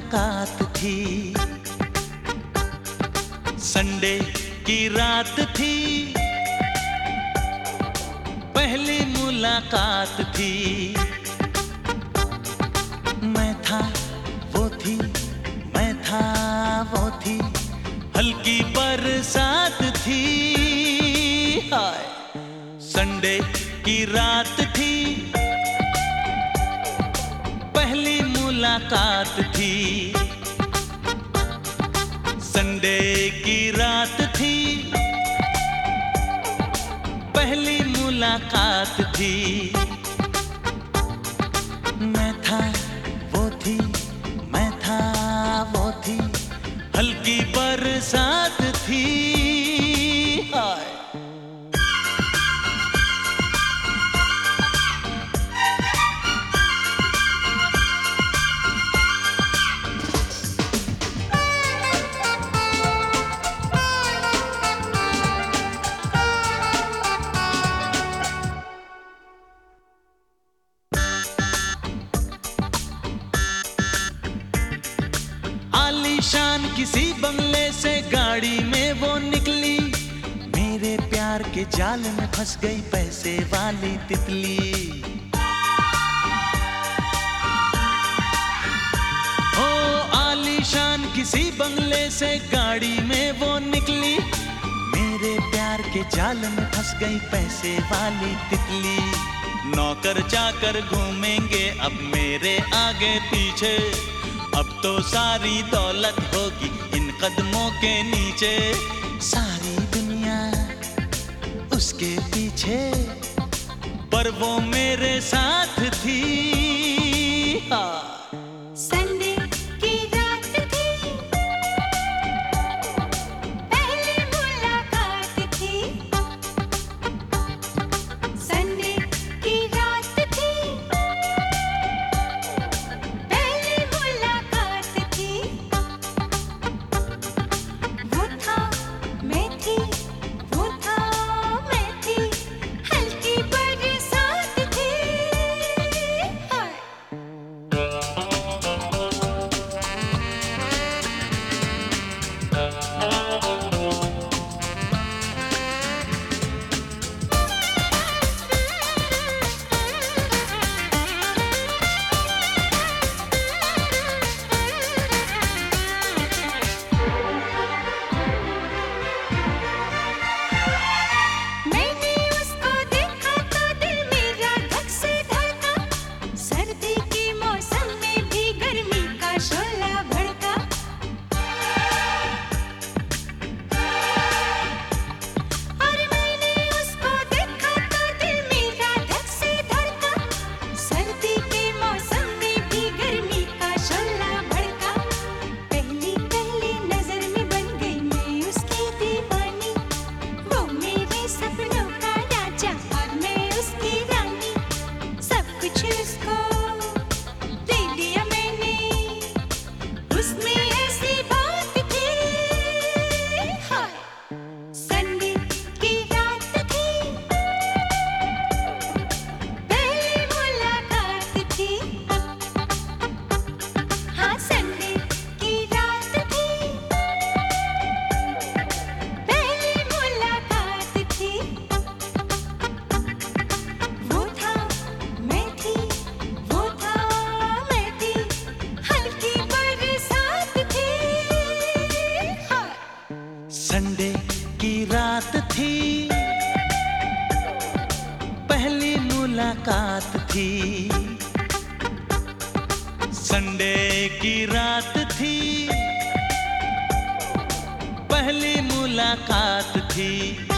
मुलाकात थी, संडे की रात थी, पहली मुलाकात थी। मैं था वो थी, मैं था वो थी, हल्की बरसात थी। हाय संडे की रात थी, पहली मुलाकात थी। संडे की रात थी, पहली मुलाकात थी। मैं था वो थी, मैं था वो थी, हल्की बरसात थी। हाय आलीशान किसी बंगले से गाड़ी में वो निकली, मेरे प्यार के जाल में फंस गई पैसे वाली तितली। ओ आलीशान किसी बंगले से गाड़ी में वो निकली, मेरे प्यार के जाल में फंस गई पैसे वाली तितली। नौकर चाकर घूमेंगे अब मेरे आगे पीछे, अब तो सारी दौलत होगी इन कदमों के नीचे। सारी दुनिया उसके पीछे, पर वो मेरे साथ थी। हाँ संडे की रात थी, पहली मुलाकात थी। संडे की रात थी, पहली मुलाकात थी। वो था मैं थी, वो था मैं थी, हल्की बरसात थी। हाय मैंने उसको देखा तो दिल मेरा धक से धड़का, सर्दी के मौसम में भी गर्मी का शोला भड़का। और मैंने उसको देखा तो दिल मेरा धक से धड़का, सर्दी के मौसम में भी गर्मी का शोला भड़का। पहली पहली नजर में बन गई मैं उसकी दीवानी, वो मेरे सपनों का राजा और मैं उसकी रानी। सब कुछ उसको दे दिया मैंने, उसमें ऐसी बात थी। हाय संडे की रात थी, पहली मुलाकात थी। हाँ संडे की रात थी, पहली मुलाकात थी। वो था मैं थी, वो था मैं थी, हल्की बरसात थी। हाय संडे की रात थी, पहली मुलाकात थी। संडे की रात थी, पहली मुलाकात थी।